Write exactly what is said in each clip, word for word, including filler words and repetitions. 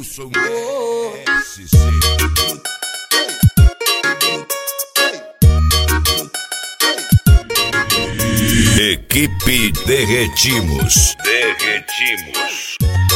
Wilson S C. Equipe Derretimos. Derretimos.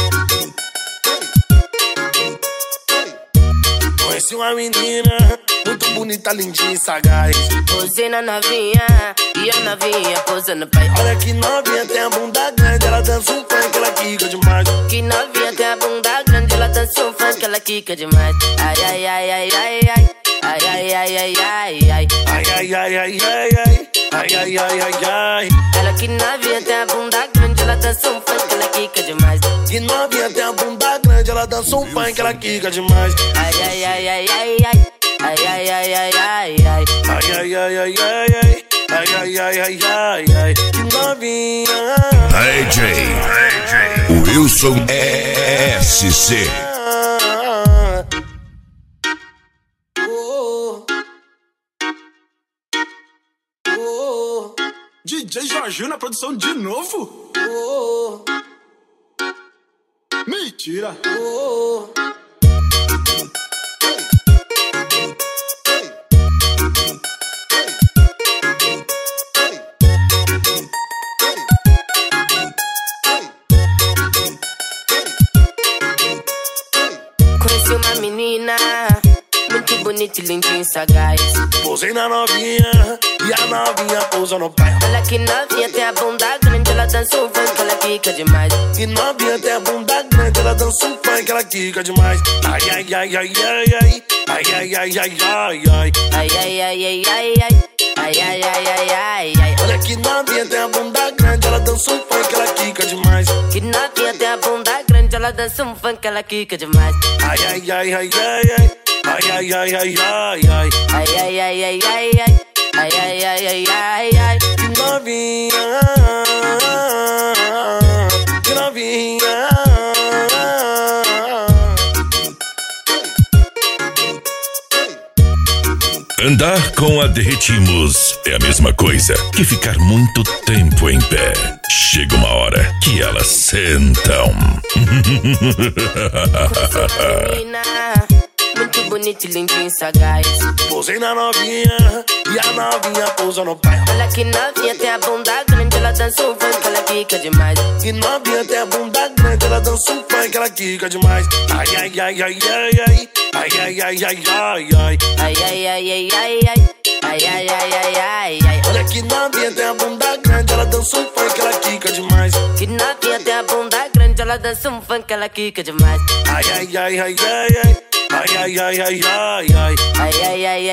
Conheci uma menina muito bonita, lindinha e sagaz. Posei na novinha e a novinha posando pai. Olha que novinha tem a bunda grande, ela dança um funk, ela quica demais. Que novinha tem a bunda grande, ela dança um funk, ela quica demais. Ai, ai, ai, ai, ai, ai. Ai, ai, ai, ai, ai, ai. Ai, ai, ai, ai, ai, ai. Ai, ai, ai, ai, ai. Ela que novinha tem a bunda grande, ela dança um funk, ela quica demais. Que novinha tem a bunda grande, ela dança um funk, ela quica demais. Ai, ai, ai, ai, ai, ai. Ai, ai, ai, ai, ai, ai. Ai, ai, ai, ai, ai, ai. Ai, ai, ai, ai, ai, ai. Que novinha. D J Wilson S C. D J Jorginho na produção de novo? Oh, Mentira! oh. Conheci uma menina muito bonita e lindinha e sagaz. Posei na novinha e a novinha pousa no pé. Olha que novinha tem a bunda grande, ela dança um funk, ela quica demais. Que novinha tem a bunda grande, ela dança um funk, ela quica demais. Ai, ai, ai, ai, ai, ai. Ai, ai, ai, ai, ai, ai. Ai, ai, ai, ai, ai, ai. Ai, ai, ai, ai, ai, ai. Olha que novinha tem a bunda grande, ela dança um funk, ela quica demais. Que novinha tem a bunda grande, ela dança um funk, ela quica demais. Ai, ai, ai, ai, ai, ai. Ai, ai, ai, ai, ai, ai. Ai, ai, ai, ai, ai, ai. Ai, ai, ai, ai, ai, ai. Que novinha. Que novinha. Andar com a Derretimos é a mesma coisa que ficar muito tempo em pé. Chega uma hora que elas sentam. Menina muito bonita e lindinha e sagaz. Posei na novinha e a novinha pousa no pé. Olha que novinha tem a bunda grande, ela dança um funk, ela quica demais. Que novinha tem a bunda grande, ela dança um funk, ela quica demais. Ai, ai, ai, ai, ai, ai. Ai, ai, ai, ai, ai, ai. Ai, ai, ai, ai, ai, ai. Ai, ai, ai, ai, ai, ai. Olha que novinha tem a bunda grande, ela dança um funk, ela quica demais. Que novinha tem a bunda grande, ela dança um funk, ela quica demais. Ai, ai, ai, ai, ai, ai. Ai, ai, ai, ai, ai, ai. Ai, ai, ai,